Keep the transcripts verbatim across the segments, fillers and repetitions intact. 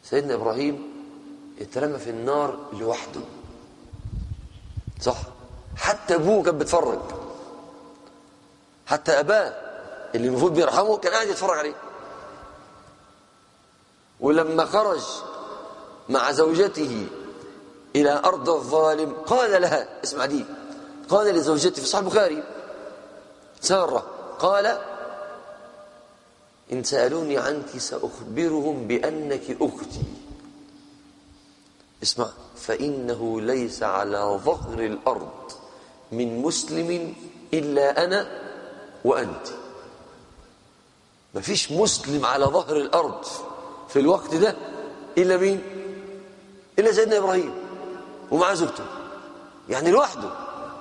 سيدنا إبراهيم اترمى في النار لوحده، صح؟ حتى أبوه كان بيتفرج، حتى أباه اللي المفروض بيرحمه كان قاعد يتفرج عليه. ولما خرج مع زوجته إلى أرض الظالم قال لها، اسمع دي، قال لزوجته في صحيح البخاري سارة، قال إن سألوني عنك سأخبرهم بأنك أختي، اسمع، فإنه ليس على ظهر الأرض من مسلم إلا أنا وأنت. ما فيش مسلم على ظهر الأرض في الوقت ده إلا مين؟ إلا سيدنا إبراهيم ومع زوجته، يعني لوحده.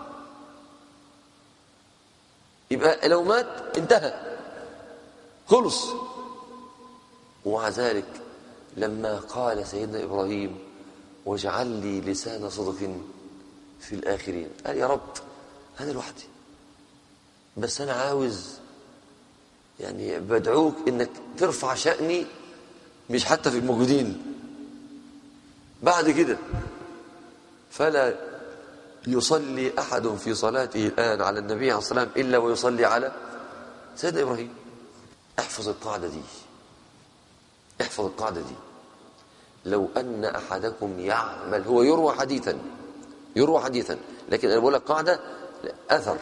يبقى لو مات انتهى خلص. ومع ذلك لما قال سيدنا إبراهيم واجعل لي لسان صدق في الآخرين، قال يا رب أنا لوحدي، بس أنا عاوز يعني بدعوك إنك ترفع شأني، مش حتى في الموجودين بعد كده. فلا يصلي أحد في صلاته الآن على النبي عليه الصلاة والسلام إلا ويصلي على سيدنا إبراهيم. احفظ القاعدة دي، احفظ القاعدة دي. لو أن أحدكم يعمل، هو يروى حديثا يروى حديثا لكن أنا بقول لك قاعدة أثر.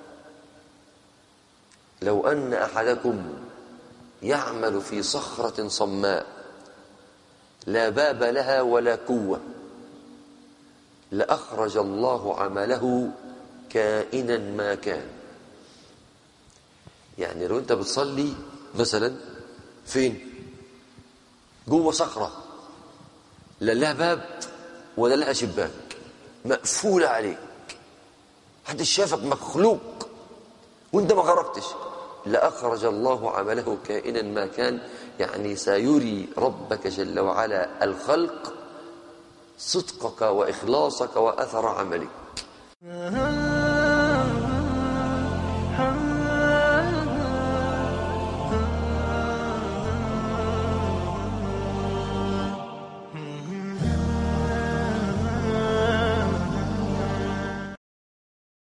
لو أن أحدكم يعمل في صخرة صماء لا باب لها ولا قوة لأخرج الله عمله كائنا ما كان. يعني لو أنت بتصلي مثلا فين؟ جوه صخرة لا لها باب ولا لها شباك، مقفولة عليك، محدش شافك، مخلوق وانت ما خرجتش، لأخرج الله عمله كائنا ما كان. يعني سيري ربك جل وعلا الخلق صدقك وإخلاصك وأثر عملك.